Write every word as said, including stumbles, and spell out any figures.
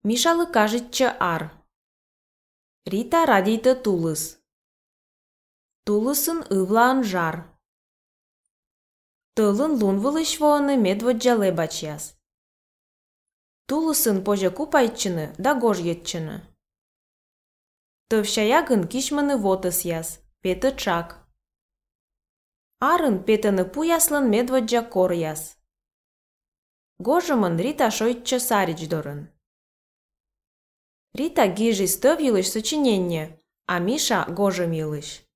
Мишалы кажется ар. Рита радийты тулыс. Тулысын ывлаан жар. Тылын лун вылышвоны медводжале бачяс. Тулысын пожа купайчыны да гож етчыны. Тывшаягын кишмыны вотыс яс, петы чак. Арын петыны пуяслын медводжа кор яс. Гожымын Рита шойтчы сарич дорын. Рита гижи стыв йылыш сочинение, а Миша гожым йылыш.